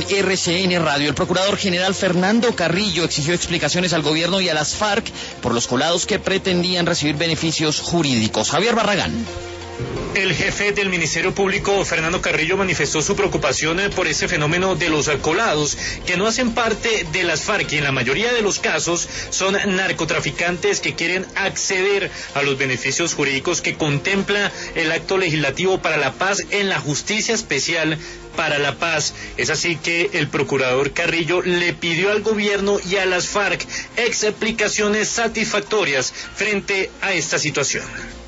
en RCN Radio. El procurador general Fernando Carrillo exigió explicaciones al gobierno y a las FARC por los colados que pretendían recibir beneficios jurídicos. Javier Barragán. El jefe del Ministerio Público, Fernando Carrillo, manifestó su preocupación por ese fenómeno de los colados, que no hacen parte de las FARC y en la mayoría de los casos son narcotraficantes que quieren acceder a los beneficios jurídicos que contempla el acto legislativo para la paz en la Justicia Especial para la Paz. Es así que el procurador Carrillo le pidió al gobierno y a las FARC explicaciones satisfactorias frente a esta situación.